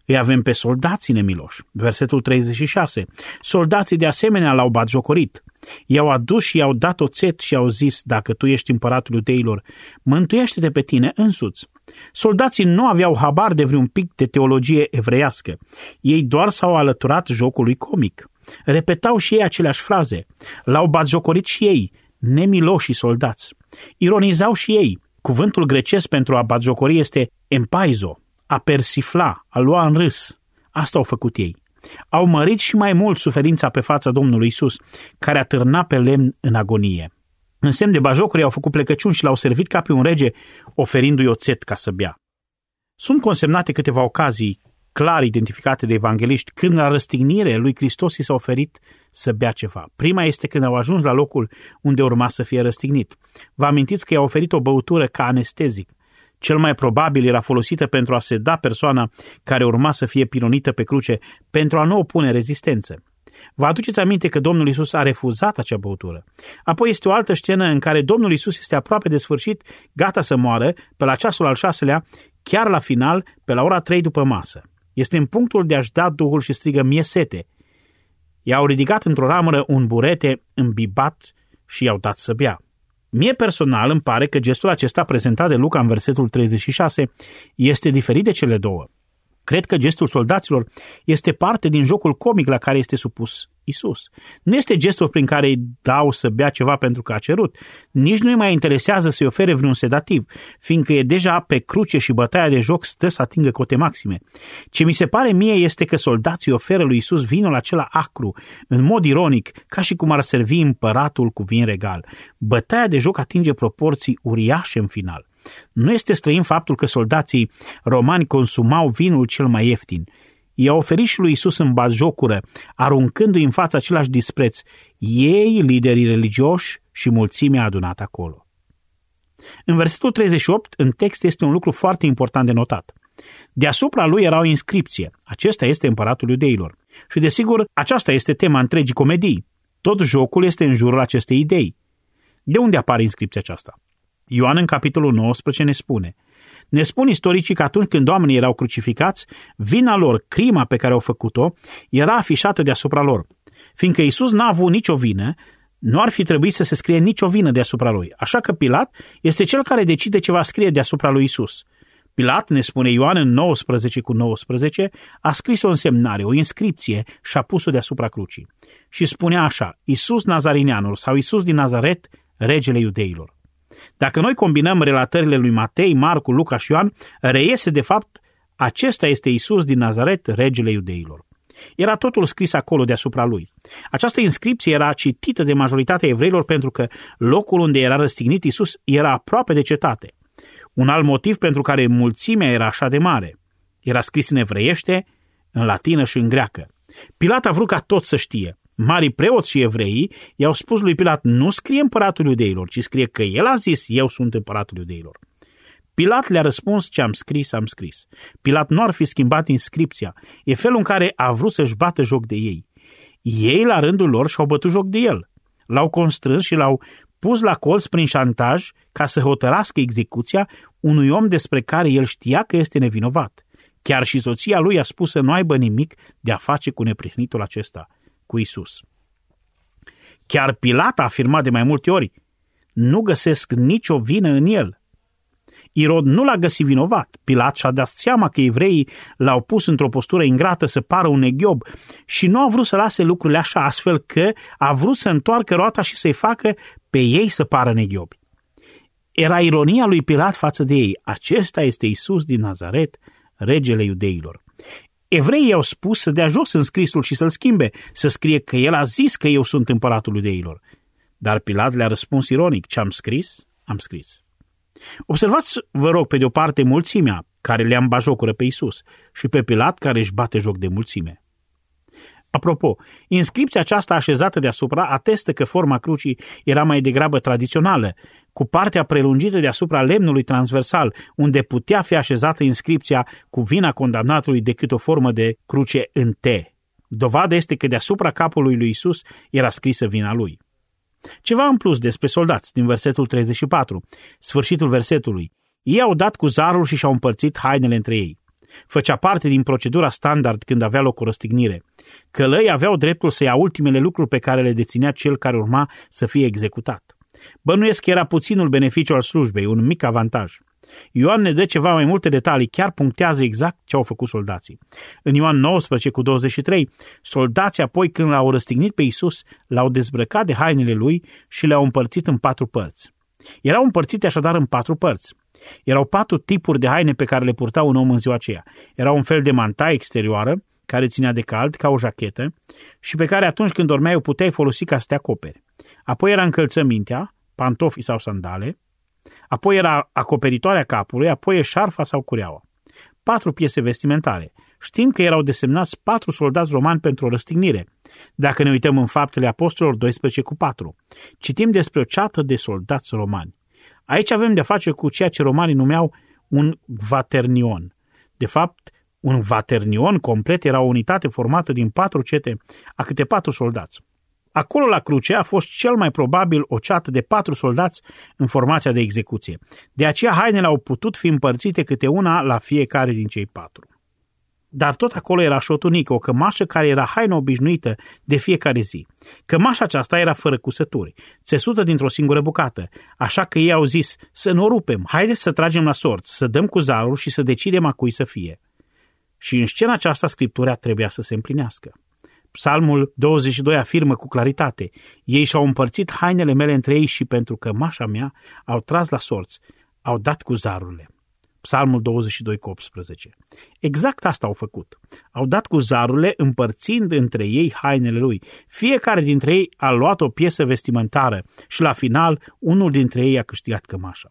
Îi avem pe soldații nemiloși. Versetul treizeci și șase. Soldații de asemenea l-au batjocorit. I-au adus și i-au dat oțet și au zis: dacă tu ești împăratul iudeilor, mântuiește-te pe tine însuți. Soldații nu aveau habar de vreun pic de teologie evreiască. Ei doar s-au alăturat jocului comic. Repetau și ei aceleași fraze. L-au batjocorit și ei, nemiloși soldați. Ironizau și ei. Cuvântul grecesc pentru a batjocori este empaizo, a persifla, a lua în râs. Asta au făcut ei. Au mărit și mai mult suferința pe fața Domnului Iisus, care atârna pe lemn în agonie. În semn de bajocuri au făcut plecăciuni și l-au servit ca pe un rege, oferindu-i oțet ca să bea. Sunt consemnate câteva ocazii clar identificate de evangeliști când la răstignire lui Hristos i s-a oferit să bea ceva. Prima este când au ajuns la locul unde urma să fie răstignit. Vă amintiți că i-a oferit o băutură ca anestezic. Cel mai probabil era folosită pentru a seda persoana care urma să fie pironită pe cruce, pentru a nu opune rezistență. Vă aduceți aminte că Domnul Iisus a refuzat acea băutură. Apoi este o altă scenă în care Domnul Iisus este aproape de sfârșit, gata să moară, pe la ceasul al șaselea, chiar la final, pe la ora trei după masă. Este în punctul de a-și da Duhul și strigă: mie sete. I-au ridicat într-o ramură un burete îmbibat și i-au dat să bea. Mie personal îmi pare că gestul acesta prezentat de Luca în versetul treizeci și șase este diferit de cele două. Cred că gestul soldaților este parte din jocul comic la care este supus Iisus. Nu este gestul prin care îi dau să bea ceva pentru că a cerut. Nici nu îi mai interesează să-i ofere vreun sedativ, fiindcă e deja pe cruce și bătaia de joc stă să atingă cote maxime. Ce mi se pare mie este că soldații oferă lui Iisus vinul acela acru, în mod ironic, ca și cum ar servi împăratul cu vin regal. Bătaia de joc atinge proporții uriașe în final. Nu este străin faptul că soldații romani consumau vinul cel mai ieftin. I-a oferit și lui Iisus în batjocură, aruncându-i în fața același dispreț, ei, liderii religioși și mulțimea adunată acolo. În versetul treizeci și opt, în text, este un lucru foarte important de notat. Deasupra lui era o inscripție: acesta este împăratul iudeilor. Și desigur, aceasta este tema întregii comedii. Tot jocul este în jurul acestei idei. De unde apare inscripția aceasta? Ioan în capitolul nouăsprezece ne spune: ne spun istoricii că atunci când oamenii erau crucificați, vina lor, crima pe care au făcut-o, era afișată deasupra lor. Fiindcă Iisus n-a avut nicio vină, nu ar fi trebuit să se scrie nicio vină deasupra lui. Așa că Pilat este cel care decide ce va scrie deasupra lui Iisus. Pilat, ne spune Ioan în nouăsprezece cu nouăsprezece, a scris o însemnare, o inscripție și a pus-o deasupra crucii. Și spunea așa: Iisus Nazarineanul sau Iisus din Nazaret, regele iudeilor. Dacă noi combinăm relatările lui Matei, Marcu, Luca și Ioan, reiese de fapt: acesta este Iisus din Nazaret, regele iudeilor. Era totul scris acolo deasupra lui. Această inscripție era citită de majoritatea evreilor pentru că locul unde era răstignit Iisus era aproape de cetate. Un alt motiv pentru care mulțimea era așa de mare. Era scris în evreiește, în latină și în greacă. Pilat a vrut ca toți să știe. Marii preoți și evreii i-au spus lui Pilat: nu scrie împăratul iudeilor, ci scrie că el a zis: eu sunt împăratul iudeilor. Pilat le-a răspuns: ce am scris, am scris. Pilat nu ar fi schimbat inscripția. E felul în care a vrut să-și bată joc de ei. Ei, la rândul lor, și-au bătut joc de el. L-au constrâns și l-au pus la colț prin șantaj ca să hotărască execuția unui om despre care el știa că este nevinovat. Chiar și soția lui a spus să nu aibă nimic de a face cu neprihănitul acesta, cu Iisus. Chiar Pilat a afirmat de mai multe ori: nu găsesc nicio vină în el. Irod nu l-a găsit vinovat. Pilat și-a dat seama că evreii l-au pus într-o postură ingrată să pară un neghiob și nu a vrut să lase lucrurile așa, astfel că a vrut să întoarcă roata și să-i facă pe ei să pară neghiobi. Era ironia lui Pilat față de ei: acesta este Iisus din Nazaret, regele iudeilor. Evreii i-au spus să dea jos înscrisul și să-l schimbe, să scrie că el a zis că eu sunt împăratul iudeilor. Dar Pilat le-a răspuns ironic: ce am scris, am scris. Observați, vă rog, pe de o parte mulțimea care le-a îmbajocură pe Iisus și pe Pilat care își bate joc de mulțime. Apropo, inscripția aceasta așezată deasupra atestă că forma crucii era mai degrabă tradițională, cu partea prelungită deasupra lemnului transversal, unde putea fi așezată inscripția cu vina condamnatului decât o formă de cruce în T. Dovada este că deasupra capului lui Iisus era scrisă vina lui. Ceva în plus despre soldați, din versetul treizeci și patru, sfârșitul versetului. Ei au dat cu zarul și și-au împărțit hainele între ei. Făcea parte din procedura standard când avea loc o răstignire. Călăii aveau dreptul să ia ultimele lucruri pe care le deținea cel care urma să fie executat. Bănuiesc că era puținul beneficiu al slujbei, un mic avantaj. Ioan ne dă ceva mai multe detalii, chiar punctează exact ce au făcut soldații. În Ioan nouăsprezece cu douăzeci și trei, soldații apoi când l-au răstignit pe Iisus, l-au dezbrăcat de hainele lui și le-au împărțit în patru părți. Erau împărțite așadar în patru părți. Erau patru tipuri de haine pe care le purta un om în ziua aceea. Era un fel de mantaie exterioară, care ținea de cald, ca o jachetă, și pe care atunci când dormeai o puteai folosi ca să te acoperi. Apoi era încălțămintea, pantofi sau sandale, apoi era acoperitoarea capului, apoi șarfa sau cureaua. Patru piese vestimentare. Știm că erau desemnați patru soldați romani pentru o răstignire. Dacă ne uităm în Faptele Apostolilor doisprezece cu patru, citim despre o ceată de soldați romani. Aici avem de-a face cu ceea ce romanii numeau un vaternion. De fapt, un vaternion complet era o unitate formată din patru cete a câte patru soldați. Acolo la cruce a fost cel mai probabil o ceată de patru soldați în formația de execuție. De aceea hainele au putut fi împărțite câte una la fiecare din cei patru. Dar tot acolo era și o tunică, o cămașă care era haină obișnuită de fiecare zi. Cămașa aceasta era fără cusături, țesută dintr-o singură bucată, așa că ei au zis să nu o rupem, haideți să tragem la sorți, să dăm cu zarul și să decidem a cui să fie. Și în scena aceasta Scriptura trebuia să se împlinească. Psalmul douăzeci și doi afirmă cu claritate: ei și-au împărțit hainele mele între ei și pentru cămașa mea au tras la sorți, au dat cu zarurile. Psalmul douăzeci și doi cu optsprezece. Exact asta au făcut. Au dat cu zarurile împărțind între ei hainele lui. Fiecare dintre ei a luat o piesă vestimentară și la final unul dintre ei a câștigat cămașa.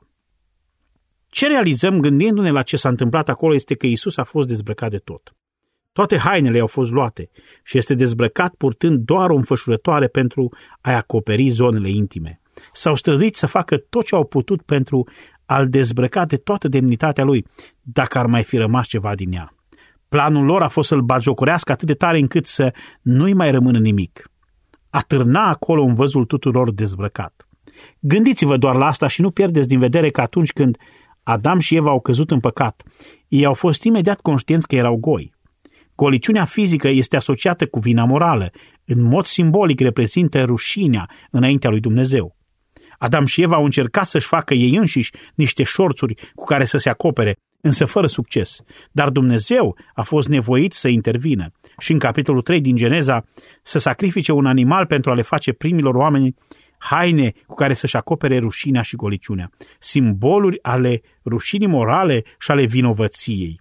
Ce realizăm gândindu-ne la ce s-a întâmplat acolo este că Iisus a fost dezbrăcat de tot. Toate hainele au fost luate și este dezbrăcat purtând doar o înfășurătoare pentru a-i acoperi zonele intime. S-au străduit să facă tot ce au putut pentru a-l dezbrăca de toată demnitatea lui, dacă ar mai fi rămas ceva din ea. Planul lor a fost să-l batjocorească atât de tare încât să nu-i mai rămână nimic. Atârna acolo un văzul tuturor dezbrăcat. Gândiți-vă doar la asta și nu pierdeți din vedere că atunci când Adam și Eva au căzut în păcat, ei au fost imediat conștienți că erau goi. Goliciunea fizică este asociată cu vina morală, în mod simbolic reprezintă rușinea înaintea lui Dumnezeu. Adam și Eva au încercat să-și facă ei înșiși niște șorțuri cu care să se acopere, însă fără succes. Dar Dumnezeu a fost nevoit să intervină și în capitolul trei din Geneza să sacrifice un animal pentru a le face primilor oameni haine cu care să-și acopere rușinea și goliciunea, simboluri ale rușinii morale și ale vinovăției.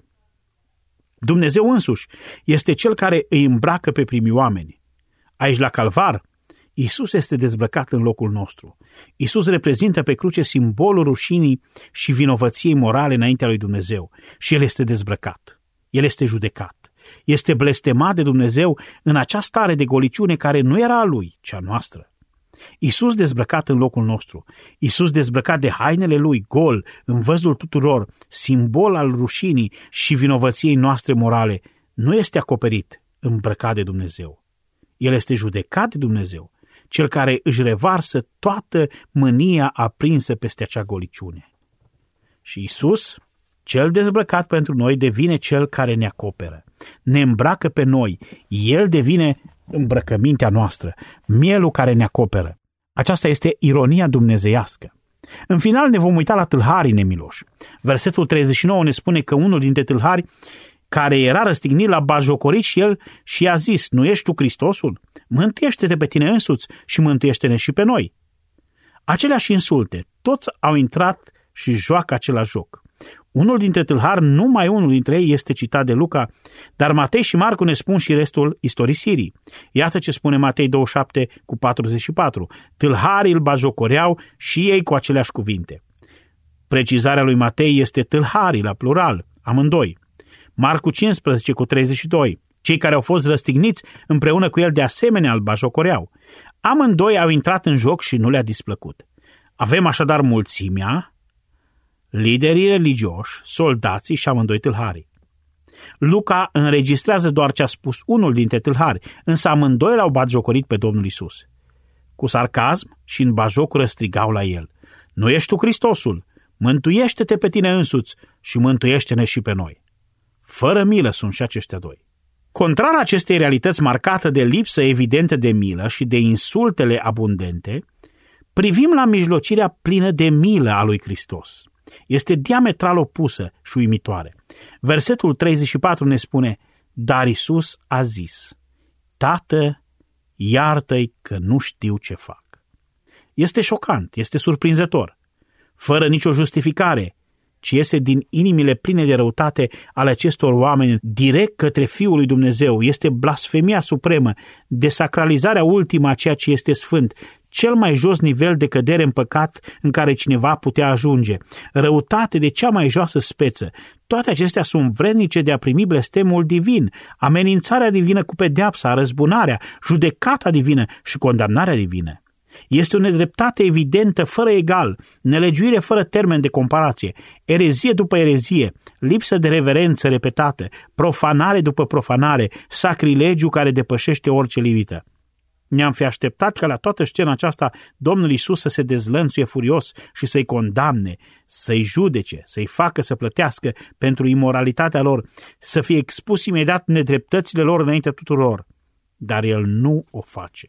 Dumnezeu însuși este Cel care îi îmbracă pe primii oameni. Aici la Calvar, Iisus este dezbrăcat în locul nostru. Iisus reprezintă pe cruce simbolul rușinii și vinovăției morale înaintea lui Dumnezeu și El este dezbrăcat. El este judecat. Este blestemat de Dumnezeu în acea stare de goliciune care nu era a Lui, ci a noastră. Iisus dezbrăcat în locul nostru, Iisus dezbrăcat de hainele Lui, gol, în văzul tuturor, simbol al rușinii și vinovăției noastre morale, nu este acoperit, îmbrăcat de Dumnezeu. El este judecat de Dumnezeu, Cel care își revarsă toată mânia aprinsă peste acea goliciune. Și Iisus, Cel dezbrăcat pentru noi, devine Cel care ne acoperă, ne îmbracă pe noi, El devine îmbrăcămintea noastră, mielul care ne acoperă. Aceasta este ironia dumnezeiască. În final ne vom uita la tâlharii nemiloși. Versetul treizeci și nouă ne spune că unul dintre tâlhari care era răstignit l-a batjocorit și el și i-a zis: nu ești tu Hristosul? Mântuiește-te pe tine însuți și mântuiește-ne și pe noi. Aceleași insulte, toți au intrat și joacă același joc. Unul dintre tâlhari, numai unul dintre ei este citat de Luca, dar Matei și Marcu ne spun și restul istorisirii. Iată ce spune Matei douăzeci și șapte cu patruzeci și patru. Tâlharii îl batjocoreau și ei cu aceleași cuvinte. Precizarea lui Matei este tâlharii la plural, amândoi. Marcu cincisprezece cu treizeci și doi. Cei care au fost răstigniți împreună cu el de asemenea îl batjocoreau. Amândoi au intrat în joc și nu le-a displăcut. Avem așadar mulțimea, liderii religioși, soldații și amândoi tâlharii. Luca înregistrează doar ce a spus unul dintre tâlhari, însă amândoi l-au batjocorit pe Domnul Iisus. Cu sarcasm și în batjocură strigau la el: nu ești tu Hristosul? Mântuiește-te pe tine însuți și mântuiește-ne și pe noi. Fără milă sunt și aceștia doi. Contrar acestei realități marcată de lipsă evidentă de milă și de insultele abundente, privim la mijlocirea plină de milă a lui Hristos. Este diametral opusă și uimitoare. Versetul treizeci și patru ne spune: dar Iisus a zis: Tată, iartă-i că nu știu ce fac. Este șocant, este surprinzător, fără nicio justificare, ci iese din inimile pline de răutate ale acestor oameni direct către Fiul lui Dumnezeu. Este blasfemia supremă, desacralizarea ultimă a ceea ce este sfânt, cel mai jos nivel de cădere în păcat în care cineva putea ajunge, răutate de cea mai joasă speță. Toate acestea sunt vrednice de a primi blestemul divin, amenințarea divină cu pedeapsa, răzbunarea, judecata divină și condamnarea divină. Este o nedreptate evidentă, fără egal, nelegiuire fără termen de comparație, erezie după erezie, lipsă de reverență repetată, profanare după profanare, sacrilegiu care depășește orice limită. Ne-am fi așteptat ca la toată scena aceasta Domnul Iisus să se dezlănțuie furios și să-i condamne, să-i judece, să-i facă să plătească pentru imoralitatea lor, să fie expus imediat nedreptățile lor înaintea tuturor. Dar El nu o face.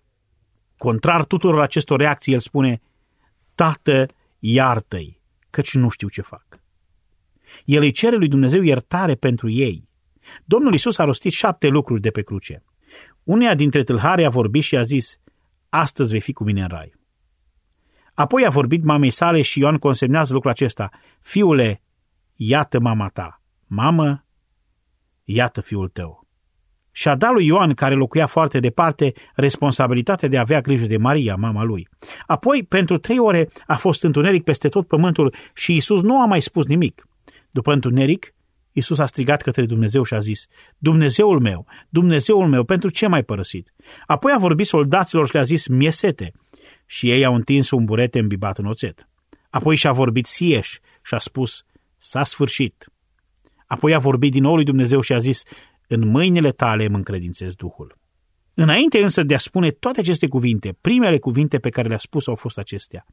Contrar tuturor acestor reacții, El spune: Tată, iartă-i, căci nu știu ce fac. El îi cere lui Dumnezeu iertare pentru ei. Domnul Iisus a rostit șapte lucruri de pe cruce. Uneia dintre tâlhari a vorbit și a zis: astăzi vei fi cu mine în rai. Apoi a vorbit mamei sale și Ioan consemnează lucrul acesta: fiule, iată mama ta, mamă, iată fiul tău. Și a dat lui Ioan, care locuia foarte departe, responsabilitatea de a avea grijă de Maria, mama lui. Apoi, pentru trei ore a fost întuneric peste tot pământul și Iisus nu a mai spus nimic. După întuneric, Iisus a strigat către Dumnezeu și a zis: Dumnezeul meu, Dumnezeul meu, pentru ce m-ai părăsit? Apoi a vorbit soldaților și le-a zis: mi-e sete. Și ei au întins un burete îmbibat în oțet. Apoi și-a vorbit sieși și a spus: s-a sfârșit. Apoi a vorbit din nou lui Dumnezeu și a zis: în mâinile tale îmi încredințez Duhul. Înainte însă de a spune toate aceste cuvinte, primele cuvinte pe care le-a spus au fost acestea: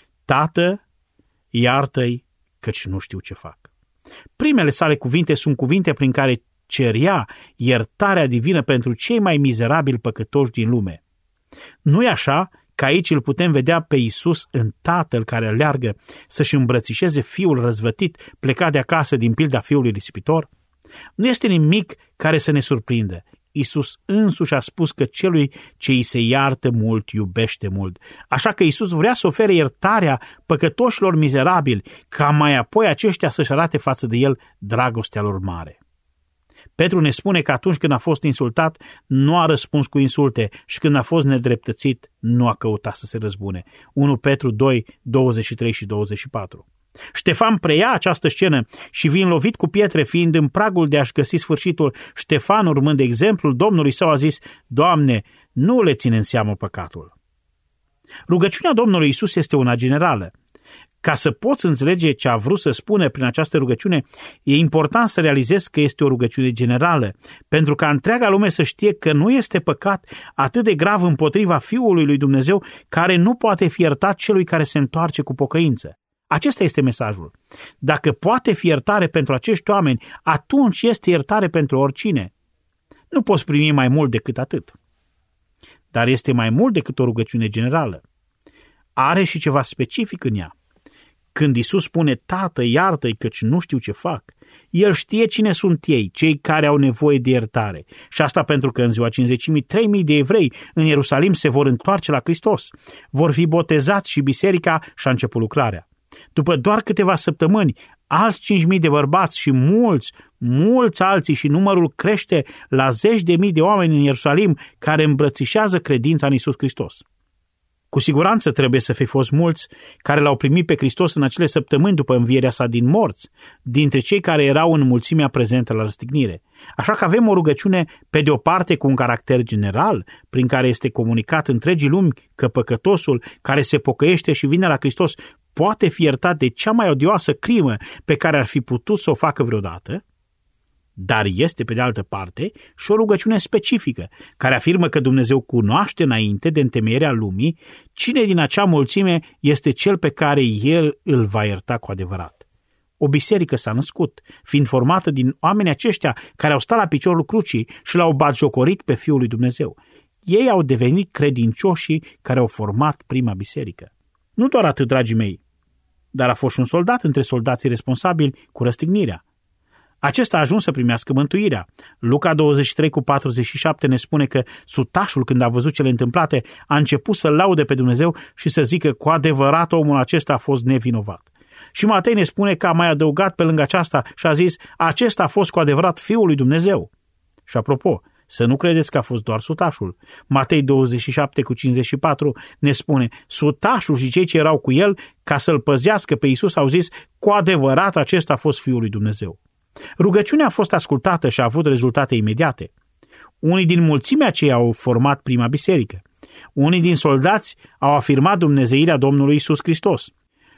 Tată, iartă-i, căci nu știu ce fac. Primele sale cuvinte sunt cuvinte prin care cerea iertarea divină pentru cei mai mizerabili păcătoși din lume. Nu-i așa că aici îl putem vedea pe Iisus în Tatăl care aleargă să-și îmbrățișeze fiul răzvătit plecat de acasă din pilda fiului risipitor? Nu este nimic care să ne surprindă. Iisus însuși a spus că celui ce îi se iartă mult iubește mult. Așa că Iisus vrea să ofere iertarea păcătoșilor mizerabili, ca mai apoi aceștia să-și arate față de el dragostea lor mare. Petru ne spune că atunci când a fost insultat, nu a răspuns cu insulte și când a fost nedreptățit, nu a căutat să se răzbune. unu Petru doi, douăzeci și trei și douăzeci și patru. Ștefan preia această scenă și fiind lovit cu pietre, fiind în pragul de a-și găsi sfârșitul, Ștefan, urmând exemplul Domnului său, a zis: Doamne, nu le ține în seamă păcatul. Rugăciunea Domnului Iisus este una generală. Ca să poți înțelege ce a vrut să spună prin această rugăciune, e important să realizezi că este o rugăciune generală, pentru ca întreaga lume să știe că nu este păcat atât de grav împotriva Fiului lui Dumnezeu, care nu poate fi iertat celui care se întoarce cu pocăință. Acesta este mesajul. Dacă poate fi iertare pentru acești oameni, atunci este iertare pentru oricine. Nu poți primi mai mult decât atât. Dar este mai mult decât o rugăciune generală. Are și ceva specific în ea. Când Iisus spune: Tată, iartă-i căci nu știu ce fac, El știe cine sunt ei, cei care au nevoie de iertare. Și asta pentru că în ziua cincizecimii trei mii de evrei în Ierusalim se vor întoarce la Hristos. Vor fi botezați și biserica și-a început lucrarea. După doar câteva săptămâni, alți cinci mii de bărbați și mulți, mulți alții, și numărul crește la zeci de mii de oameni în Ierusalim care îmbrățișează credința în Iisus Hristos. Cu siguranță trebuie să fi fost mulți care l-au primit pe Hristos în acele săptămâni după învierea sa din morți, dintre cei care erau în mulțimea prezentă la răstignire. Așa că avem o rugăciune pe de o parte cu un caracter general, prin care este comunicat întregii lumi că păcătosul care se pocăiește și vine la Hristos poate fi iertat de cea mai odioasă crimă pe care ar fi putut să o facă vreodată, dar este, pe de altă parte, și o rugăciune specifică, care afirmă că Dumnezeu cunoaște înainte de întemeierea lumii cine din acea mulțime este cel pe care El îl va ierta cu adevărat. O biserică s-a născut, fiind formată din oamenii aceștia care au stat la piciorul crucii și l-au batjocorit pe Fiul lui Dumnezeu. Ei au devenit credincioșii care au format prima biserică. Nu doar atât, dragii mei, dar a fost și un soldat între soldații responsabili cu răstignirea. Acesta a ajuns să primească mântuirea. Luca douăzeci și trei cu patruzeci și șapte ne spune că sutașul, când a văzut cele întâmplate, a început să laude pe Dumnezeu și să zică cu adevărat omul acesta a fost nevinovat. Și Matei ne spune că a mai adăugat pe lângă aceasta și a zis, acesta a fost cu adevărat Fiul lui Dumnezeu. Și apropo, să nu credeți că a fost doar sutașul. Matei douăzeci și șapte cu cincizeci și patru ne spune, sutașul și cei ce erau cu el, ca să-l păzească pe Iisus, au zis, cu adevărat acesta a fost Fiul lui Dumnezeu. Rugăciunea a fost ascultată și a avut rezultate imediate. Unii din mulțimea aceia au format prima biserică. Unii din soldați au afirmat dumnezeirea Domnului Iisus Hristos.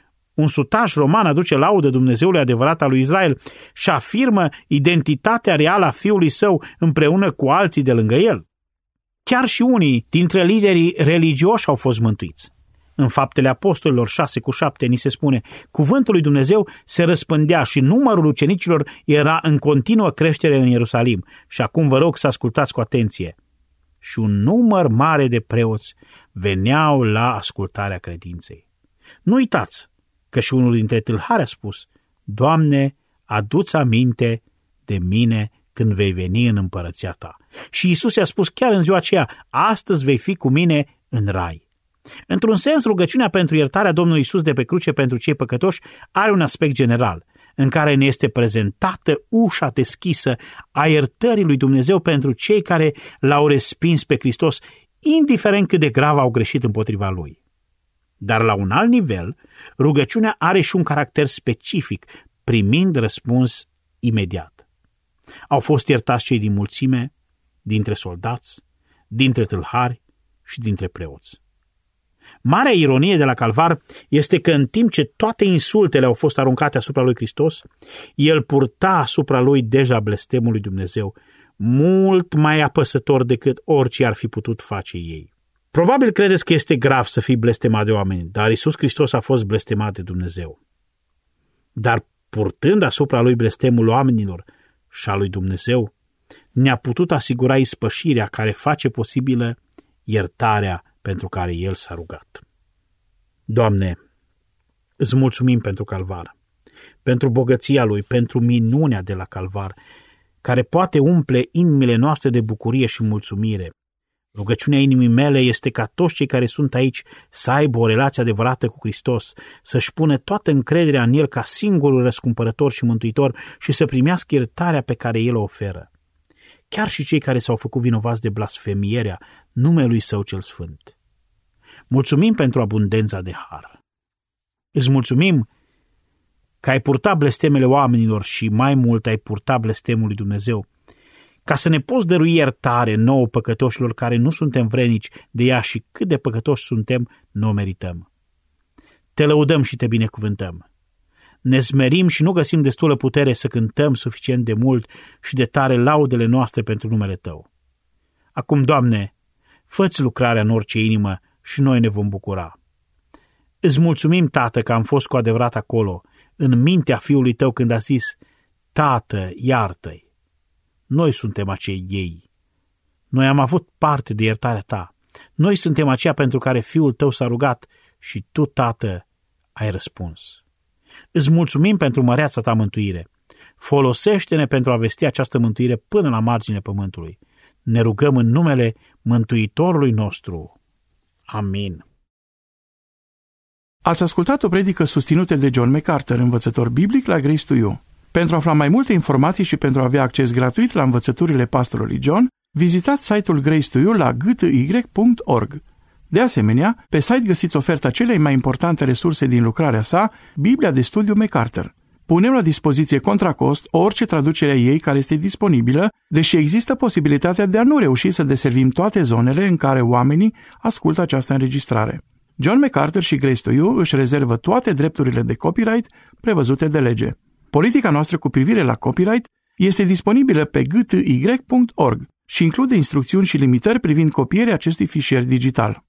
Un sutaș roman aduce laudă Dumnezeului adevărat al lui Israel și afirmă identitatea reală a fiului său împreună cu alții de lângă el. Chiar și unii dintre liderii religioși au fost mântuiți. În Faptele Apostolilor șase cu șapte ni se spune, cuvântul lui Dumnezeu se răspândea și numărul ucenicilor era în continuă creștere în Ierusalim. Și acum vă rog să ascultați cu atenție. Și un număr mare de preoți veneau la ascultarea credinței. Nu uitați că și unul dintre tâlhari a spus, Doamne, adu-ți aminte de mine când vei veni în împărăția ta. Și Iisus i-a spus chiar în ziua aceea, astăzi vei fi cu mine în rai. Într-un sens, rugăciunea pentru iertarea Domnului Iisus de pe cruce pentru cei păcătoși are un aspect general, în care ne este prezentată ușa deschisă a iertării lui Dumnezeu pentru cei care l-au respins pe Hristos, indiferent cât de grav au greșit împotriva lui. Dar la un alt nivel, rugăciunea are și un caracter specific, primind răspuns imediat. Au fost iertați cei din mulțime, dintre soldați, dintre tâlhari și dintre preoți. Marea ironie de la Calvar este că în timp ce toate insultele au fost aruncate asupra lui Hristos, el purta asupra lui deja blestemul lui Dumnezeu, mult mai apăsător decât orice ar fi putut face ei. Probabil credeți că este grav să fii blestemat de oameni, dar Iisus Hristos a fost blestemat de Dumnezeu. Dar purtând asupra lui blestemul oamenilor și a lui Dumnezeu, ne-a putut asigura ispășirea care face posibilă iertarea pentru care El s-a rugat. Doamne, îți mulțumim pentru Calvar, pentru bogăția Lui, pentru minunea de la Calvar, care poate umple inimile noastre de bucurie și mulțumire. Rugăciunea inimii mele este ca toți cei care sunt aici să aibă o relație adevărată cu Hristos, să-și pună toată încrederea în El ca singurul răscumpărător și mântuitor și să primească iertarea pe care El o oferă. Chiar și cei care s-au făcut vinovați de blasfemierea numelui Său cel Sfânt. Mulțumim pentru abundența de har. Îți mulțumim că ai purtat blestemele oamenilor și mai mult ai purtat blestemul lui Dumnezeu, ca să ne poți dărui iertare nouă păcătoșilor care nu suntem vrenici de ea și cât de păcătoși suntem, nu o merităm. Te lăudăm și te binecuvântăm. Ne smerim și nu găsim destulă putere să cântăm suficient de mult și de tare laudele noastre pentru numele Tău. Acum, Doamne, fă-ți lucrarea în orice inimă și noi ne vom bucura. Îți mulțumim, Tată, că am fost cu adevărat acolo, în mintea Fiului Tău când a zis, Tată, iartă-i. Noi suntem acei ei. Noi am avut parte de iertarea Ta. Noi suntem aceia pentru care Fiul Tău s-a rugat și Tu, Tată, ai răspuns. Îți mulțumim pentru măreața Ta mântuire. Folosește-ne pentru a vesti această mântuire până la marginea pământului. Ne rugăm în numele Mântuitorului nostru. Amin.
Ați ascultat o predică susținută de John MacArthur, învățător biblic la Grace to You. Pentru a afla mai multe informații și pentru a avea acces gratuit la învățăturile pastorului John, vizitați site-ul Grace to You la g t y punct org. De asemenea, pe site găsiți oferta celei mai importante resurse din lucrarea sa, Biblia de studiu MacArthur. Punem la dispoziție contra cost orice traducere a ei care este disponibilă, deși există posibilitatea de a nu reuși să deservim toate zonele în care oamenii ascultă această înregistrare. John MacArthur și Grace to You își rezervă toate drepturile de copyright prevăzute de lege. Politica noastră cu privire la copyright este disponibilă pe g t y punct org și include instrucțiuni și limitări privind copierea acestui fișier digital.